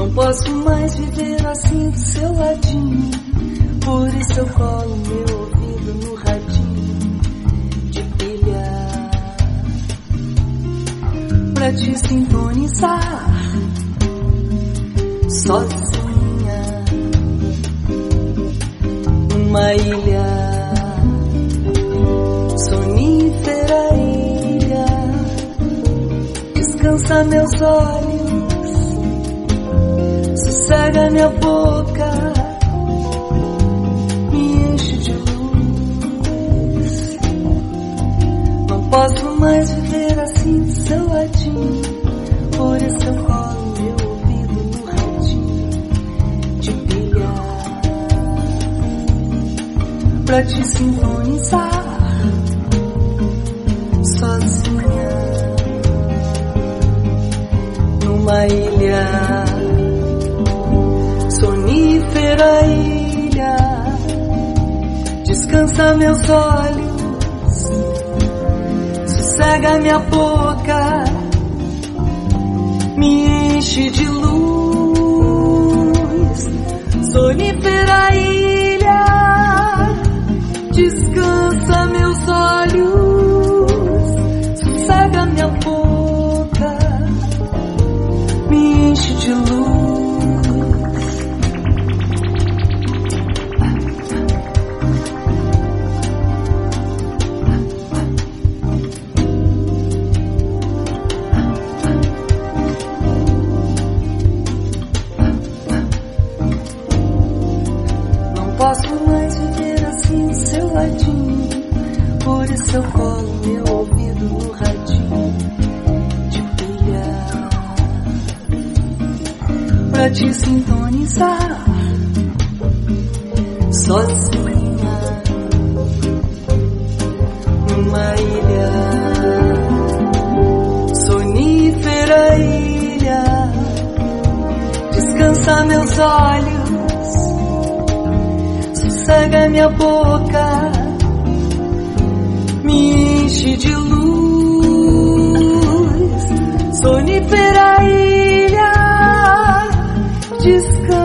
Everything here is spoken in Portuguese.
Não posso mais viver assim do seu ladinho. Por isso eu colo meu ouvido no radinho de pilha pra te sintonizar sozinha numa ilha, sonífera ilha. Descansa meus olhos, sossega minha boca, me enche de luz. Não posso mais viver assim do seu ladinho. Por isso eu colo meu ouvido no radinho de pilha pra te sintonizar sozinha numa ilha, sonífera ilha. Descansa meus olhos, sossega minha boca, me enche de luz. Sonífera ilha, descansa meus olhos, sossega minha boca, me enche de luz. Não posso mais viver assim do seu ladinho. Por isso eu colo meu ouvido no radinho de pilha pra te sintonizar sozinha numa ilha, sonífera ilha. Descansa meus olhos, sossega minha boca, me enche de luz. Sonífera ilha, descansa